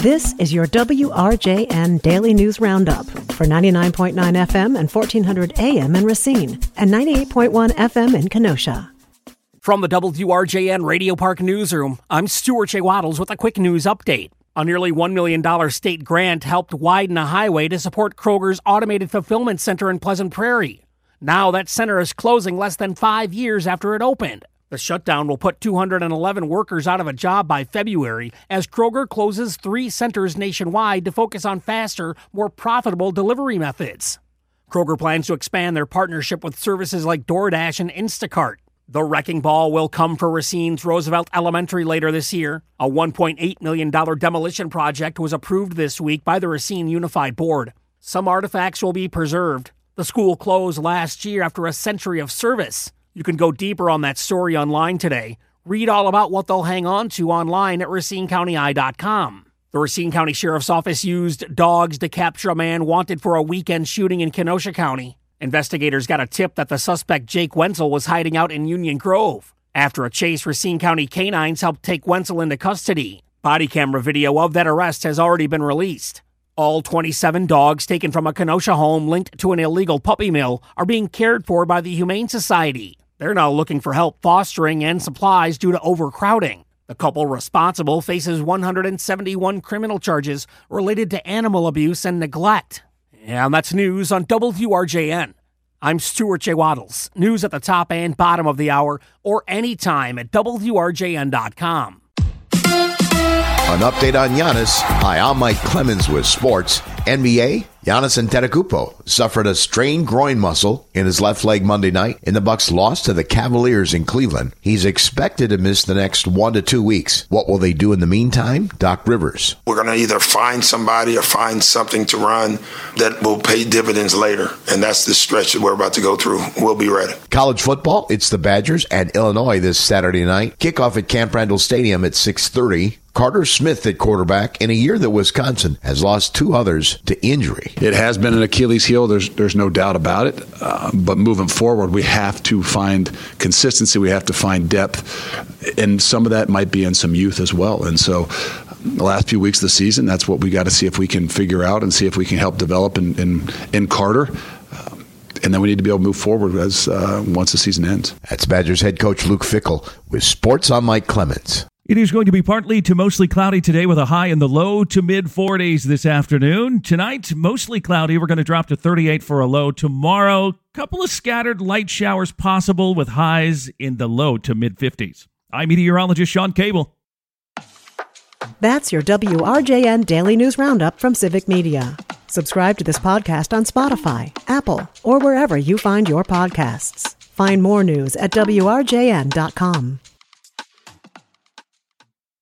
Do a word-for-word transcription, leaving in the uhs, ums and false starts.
This is your W R J N Daily News Roundup for ninety-nine point nine F M and fourteen hundred A M in Racine and ninety-eight point one F M in Kenosha. From the W R J N Radio Park Newsroom, I'm Stuart J. Waddles with a quick news update. A nearly one million dollars state grant helped widen a highway to support Kroger's automated fulfillment center in Pleasant Prairie. Now that center is closing less than five years after it opened. The shutdown will put two hundred eleven workers out of a job by February as Kroger closes three centers nationwide to focus on faster, more profitable delivery methods. Kroger plans to expand their partnership with services like DoorDash and Instacart. The wrecking ball will come for Racine's Roosevelt Elementary later this year. A one point eight million dollars demolition project was approved this week by the Racine Unified Board. Some artifacts will be preserved. The school closed last year after a century of service. You can go deeper on that story online today. Read all about what they'll hang on to online at racine county eye dot com. The Racine County Sheriff's Office used dogs to capture a man wanted for a weekend shooting in Kenosha County. Investigators got a tip that the suspect Jake Wenzel was hiding out in Union Grove. After a chase, Racine County canines helped take Wenzel into custody. Body camera video of that arrest has already been released. All twenty-seven dogs taken from a Kenosha home linked to an illegal puppy mill are being cared for by the Humane Society. They're now looking for help fostering and supplies due to overcrowding. The couple responsible faces one hundred seventy-one criminal charges related to animal abuse and neglect. And that's news on W R J N. I'm Stuart J. Waddles. News at the top and bottom of the hour or anytime at W R J N dot com. An update on Giannis. Hi, I'm Mike Clemens with sports. N B A, Giannis Antetokounmpo suffered a strained groin muscle in his left leg Monday night, and the Bucks lost to the Cavaliers in Cleveland. He's expected to miss the next one to two weeks. What will they do in the meantime? Doc Rivers. We're going to either find somebody or find something to run that will pay dividends later, and that's the stretch that we're about to go through. We'll be ready. College football, it's the Badgers and Illinois this Saturday night. Kickoff at Camp Randall Stadium at six thirty. Carter Smith at quarterback in a year that Wisconsin has lost two others to injury. It has been an Achilles heel. There's there's no doubt about it. Uh, but moving forward, we have to find consistency. We have to find depth. And some of that might be in some youth as well. And so the last few weeks of the season, that's what we got to see if we can figure out and see if we can help develop in, in, in Carter. Uh, and then we need to be able to move forward as uh, once the season ends. That's Badgers head coach Luke Fickell with Sports on Mike Clemens. It is going to be partly to mostly cloudy today with a high in the low to mid forties this afternoon. Tonight, mostly cloudy. We're going to drop to thirty-eight for a low. Tomorrow, a couple of scattered light showers possible with highs in the low to mid fifties. I'm meteorologist Sean Cable. That's your W R J N Daily News Roundup from Civic Media. Subscribe to this podcast on Spotify, Apple, or wherever you find your podcasts. Find more news at W R J N dot com.